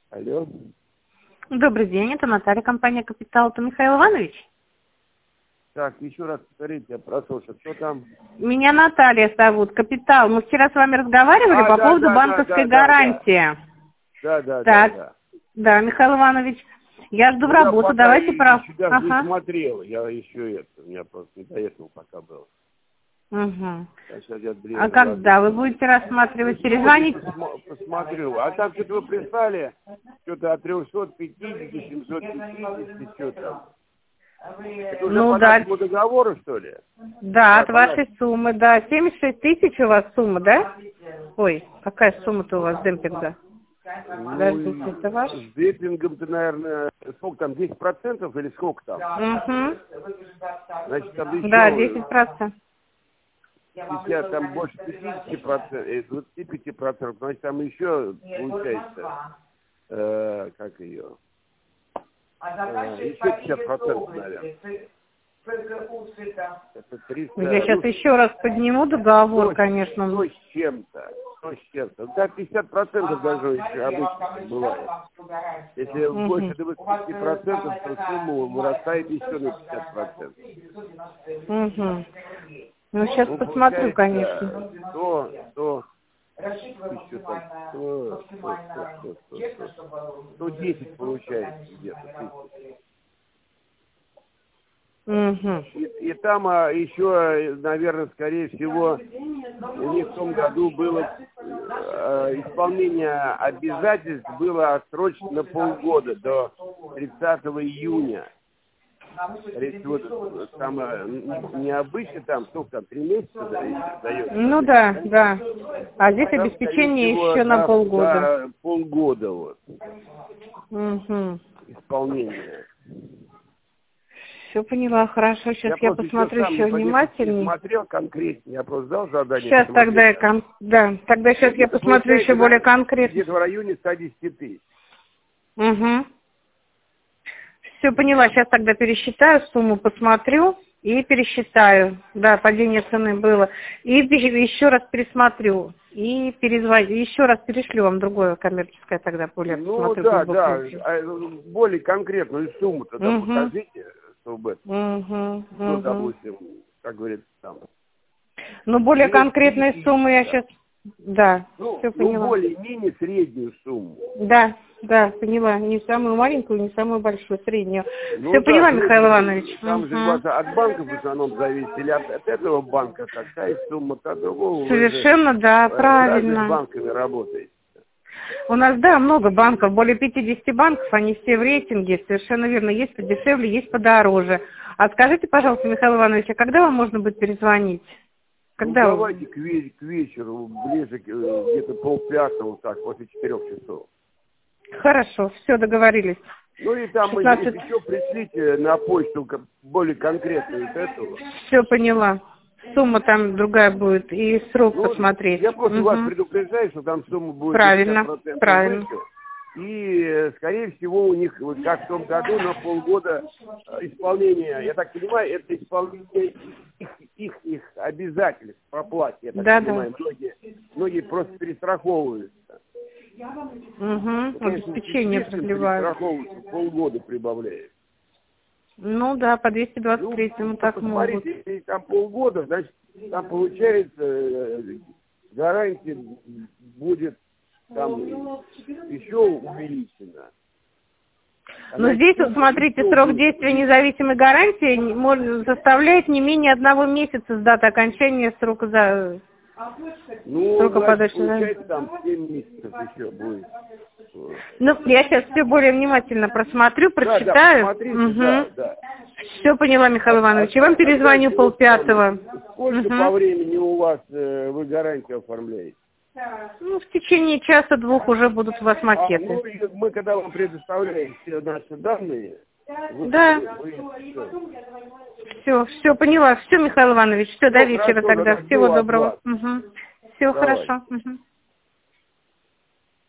Алло. Добрый день, это Наталья, компания «Капитал». Это Михаил Иванович? Так, еще раз повторите, я прослушал, что там? Меня Наталья зовут, «Капитал». Мы вчера с вами разговаривали по поводу банковской гарантии. Да. Да, Михаил Иванович, я жду в работу, давайте про... Я даже не смотрел, я еще это, у меня просто не до этого пока был. Угу. А когда вы будете рассматривать? Перезвонить? Посмотрю. А там что-то вы прислали, что-то от 350, 750, что-то. Это уже по нашему договору, что ли? Да, от вашей суммы, да. 76 тысяч у вас сумма, да? Ой, какая сумма-то у вас демпинга? Подождите, это ваш? С демпингом-то, наверное, сколько там, 10% или сколько там? Угу. Значит, там еще... Да, 10%. Если там больше 50%, 25%, значит, там еще получается, как ее, еще 50%, наверное. Это 300, Я сейчас еще раз подниму договор, конечно. 100 с чем-то. Да, 50% даже еще обычно бывает. Если больше 25%, то сумма вырастает еще на 50%. Угу. Ну, сейчас посмотрю, конечно. 110 получается где-то. Угу. И там еще, наверное, скорее всего, у них в том году было исполнение обязательств было отсрочено на полгода, до 30 июня. Вот, там необычно, там сколько там, 3 месяца дается? Ну да. А здесь там, обеспечение еще на полгода. Да, полгода вот. Угу. Исполнение. Все поняла, хорошо. Сейчас я посмотрю еще внимательнее. Я смотрел конкретно, я просто дал задание. Сейчас тогда тогда сейчас я посмотрю еще более конкретно. Где-то в районе 110 тысяч. Угу. Все поняла, сейчас тогда пересчитаю сумму, посмотрю и пересчитаю. Да, падение цены было. И еще раз пересмотрю. И перезвоню, еще раз перешлю вам другое коммерческое тогда более. Ну да, более конкретную сумму тогда покажите, чтобы, ну, допустим, как говорится, там. Ну, более конкретные суммы я сейчас, да, все поняла. Ну, более-менее среднюю сумму. Да, поняла. Не самую маленькую, не самую большую, среднюю. Все поняла, Михаил Иванович. Там же у вас от банка в основном зависит, или от этого банка такая сумма, от другого. Совершенно, да, правильно. С банками работаете. У нас, да, много банков, более 50 банков, они все в рейтинге, совершенно верно. Есть подешевле, есть подороже. А скажите, пожалуйста, Михаил Иванович, а когда вам можно будет перезвонить? Когда? Ну, давайте к вечеру, ближе, где-то 4:30, так, после 4 часов. Хорошо, все, договорились. Ну и там 16... еще пришлите на почту более конкретную вот эту. Все поняла. Сумма там другая будет, и срок посмотреть. Я просто вас предупреждаю, что там сумма будет... Правильно. Выше. И, скорее всего, у них, вот как в том году, на полгода исполнения, я так понимаю, это исполнение их обязательств по плате, я так понимаю. Многие просто перестраховываются. Обеспечение продлевают. Полгода прибавляет. Ну да, по 223-му так могут. Смотрите, если там полгода, значит, там получается гарантия будет там еще увеличена. Но здесь, вот смотрите, срок действия независимой гарантии составляет не менее 1 месяца с даты окончания срока срока подачи. Получается, там 7 месяцев еще будет. Ну, я сейчас все более внимательно просмотрю, прочитаю. Да. Все поняла, Михаил Иванович. Я вам перезвоню 4:30. Сколько по времени у вас вы гарантию оформляете? Ну, в течение часа-двух уже будут у вас макеты. Мы когда вам предоставляем все наши данные... Да. Все поняла. Все, Михаил Иванович. Все, до вечера тогда. Всего доброго. Все хорошо.